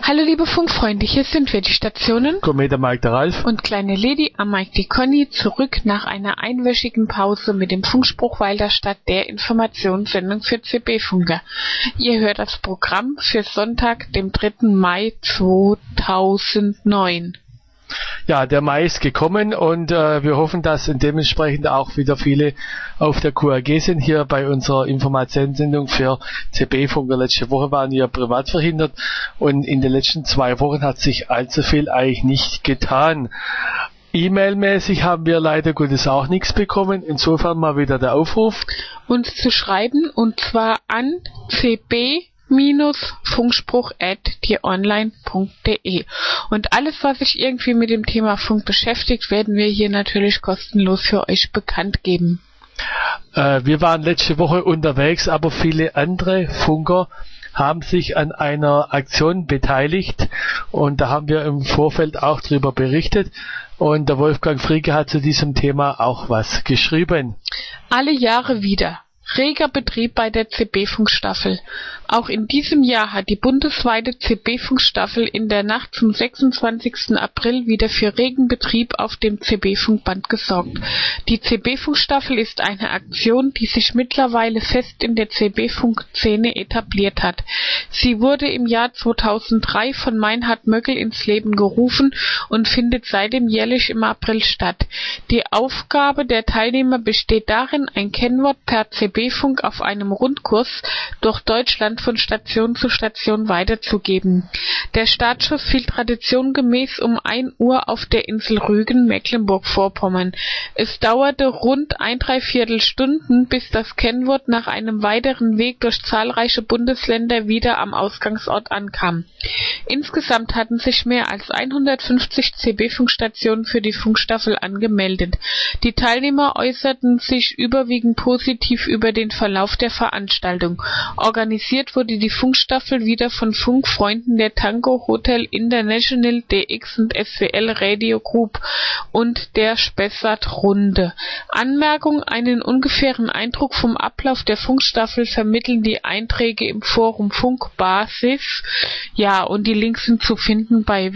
Hallo liebe Funkfreunde, hier sind wir, die Stationen Komet am Mike der Ralf und Kleine Lady am Mike die Conny, zurück nach einer einwöchigen Pause mit dem Funkspruch Walderstadt, der Informationssendung für CB-Funker. Ihr hört das Programm für Sonntag, dem 3. Mai 2009. Ja, der Mai ist gekommen und wir hoffen, dass dementsprechend auch wieder viele auf der QRG sind, hier bei unserer Informationssendung für CB-Funker. Letzte Woche waren wir privat verhindert und in den letzten 2 Wochen hat sich allzu viel eigentlich nicht getan. E-Mail-mäßig haben wir leider Gottes auch nichts bekommen, insofern mal wieder der Aufruf. Uns zu schreiben, und zwar an cb-funkspruch@dionline.de. Und alles, was sich irgendwie mit dem Thema Funk beschäftigt, werden wir hier natürlich kostenlos für euch bekannt geben. Wir waren letzte Woche unterwegs, aber viele andere Funker haben sich an einer Aktion beteiligt und da haben wir im Vorfeld auch drüber berichtet und der Wolfgang Frieke hat zu diesem Thema auch was geschrieben. Alle Jahre wieder. Reger Betrieb bei der CB-Funkstaffel. Auch in diesem Jahr hat die bundesweite CB-Funkstaffel in der Nacht zum 26. April wieder für regen Betrieb auf dem CB-Funkband gesorgt. Die CB-Funkstaffel ist eine Aktion, die sich mittlerweile fest in der CB-Funk-Szene etabliert hat. Sie wurde im Jahr 2003 von Meinhard Möckel ins Leben gerufen und findet seitdem jährlich im April statt. Die Aufgabe der Teilnehmer besteht darin, ein Kennwort per CB-Funk auf einem Rundkurs durch Deutschland von Station zu Station weiterzugeben. Der Startschuss fiel traditiongemäß um 1 Uhr auf der Insel Rügen, Mecklenburg-Vorpommern. Es dauerte rund 1¾ Stunden, bis das Kennwort nach einem weiteren Weg durch zahlreiche Bundesländer wieder am Ausgangsort ankam. Insgesamt hatten sich mehr als 150 CB-Funkstationen für die Funkstaffel angemeldet. Die Teilnehmer äußerten sich überwiegend positiv über den Verlauf der Veranstaltung. Organisiert wurde die Funkstaffel wieder von Funkfreunden der Tango Hotel International, DX und SWL Radio Group und der Spessart Runde. Anmerkung: einen ungefähren Eindruck vom Ablauf der Funkstaffel vermitteln die Einträge im Forum Funkbasis. Ja, und die Links sind zu finden bei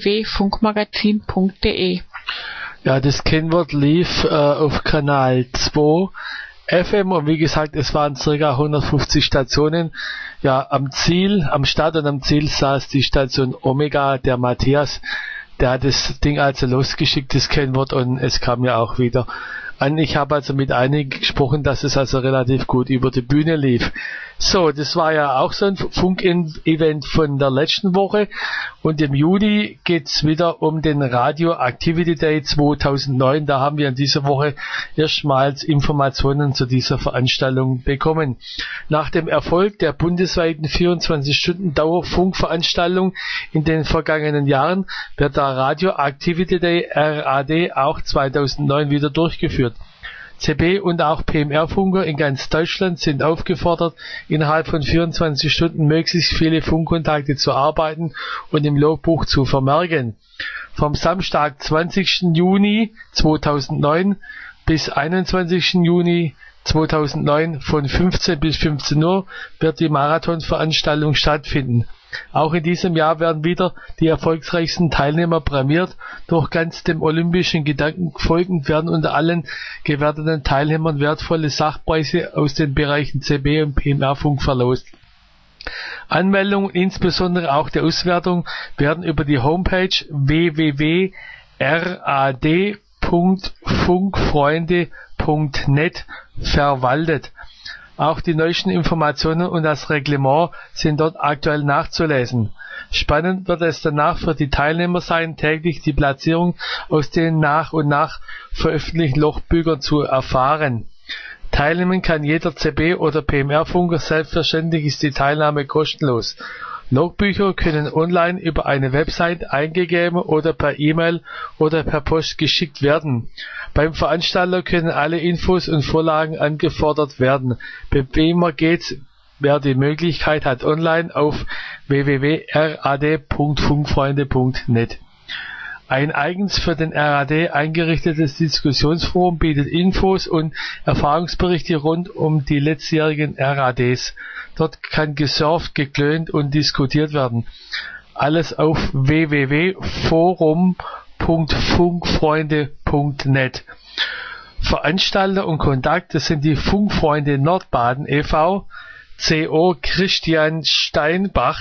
www.funkmagazin.de. Ja, das Kennwort lief auf Kanal 2 FM und wie gesagt, es waren ca. 150 Stationen. Ja, am Start und am Ziel saß die Station Omega, der Matthias, der hat das Ding also losgeschickt, das Kennwort, und es kam ja auch wieder an. Ich habe also mit einigen gesprochen, dass es also relativ gut über die Bühne lief. So, das war ja auch so ein Funk-Event von der letzten Woche und im Juni geht's wieder um den Radio Activity Day 2009. Da haben wir in dieser Woche erstmals Informationen zu dieser Veranstaltung bekommen. Nach dem Erfolg der bundesweiten 24-Stunden-Dauer-Funkveranstaltung in den vergangenen Jahren wird der Radio Activity Day RAD auch 2009 wieder durchgeführt. CB und auch PMR-Funker in ganz Deutschland sind aufgefordert, innerhalb von 24 Stunden möglichst viele Funkkontakte zu arbeiten und im Logbuch zu vermerken. Vom Samstag, 20. Juni 2009 bis 21. Juni 2009 von 15 bis 15 Uhr wird die Marathonveranstaltung stattfinden. Auch in diesem Jahr werden wieder die erfolgreichsten Teilnehmer prämiert. Durch ganz dem olympischen Gedanken folgend werden unter allen gewerteten Teilnehmern wertvolle Sachpreise aus den Bereichen CB und PMR-Funk verlost. Anmeldungen, insbesondere auch der Auswertung, werden über die Homepage www.rad.funkfreunde.net verwaltet. Auch die neuesten Informationen und das Reglement sind dort aktuell nachzulesen. Spannend wird es danach für die Teilnehmer sein, täglich die Platzierung aus den nach und nach veröffentlichten Logbüchern zu erfahren. Teilnehmen kann jeder CB- oder PMR-Funker, selbstverständlich ist die Teilnahme kostenlos. Logbücher können online über eine Website eingegeben oder per E-Mail oder per Post geschickt werden. Beim Veranstalter können alle Infos und Vorlagen angefordert werden. Bequemer geht's, wer die Möglichkeit hat, online auf www.rad.funkfreunde.net. Ein eigens für den RAD eingerichtetes Diskussionsforum bietet Infos und Erfahrungsberichte rund um die letztjährigen RADs. Dort kann gesurft, geklönt und diskutiert werden. Alles auf www.forum.funkfreunde.net. Veranstalter und Kontakte sind die Funkfreunde Nordbaden e.V., CO Christian Steinbach,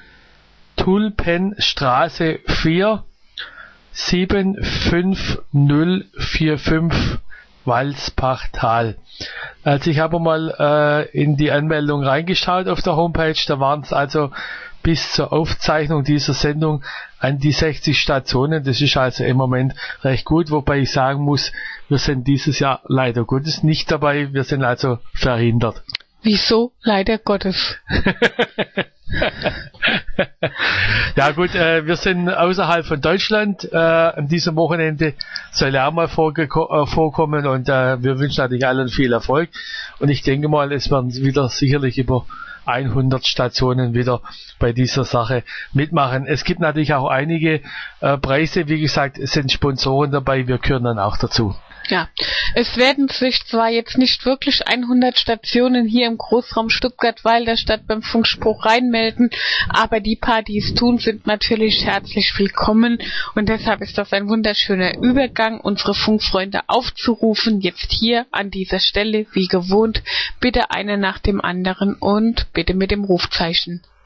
Tulpenstraße 4, 75045 Walsbachtal. Also ich habe mal in die Anmeldung reingeschaut auf der Homepage, da waren es also bis zur Aufzeichnung dieser Sendung an die 60 Stationen. Das ist also im Moment recht gut, wobei ich sagen muss, wir sind dieses Jahr leider Gottes nicht dabei, wir sind also verhindert. Wieso? Leider Gottes. Ja gut, wir sind außerhalb von Deutschland. An diesem Wochenende soll ja auch mal vorkommen und wir wünschen natürlich allen viel Erfolg. Und ich denke mal, es werden wieder sicherlich über 100 Stationen wieder bei dieser Sache mitmachen. Es gibt natürlich auch einige Preise. Wie gesagt, es sind Sponsoren dabei. Wir gehören dann auch dazu. Ja, es werden sich zwar jetzt nicht wirklich 100 Stationen hier im Großraum Stuttgart-Weil der Stadt beim Funkspruch reinmelden, aber die paar, die es tun, sind natürlich herzlich willkommen und deshalb ist das ein wunderschöner Übergang, unsere Funkfreunde aufzurufen, jetzt hier an dieser Stelle, wie gewohnt, bitte eine nach dem anderen und bitte mit dem Rufzeichen.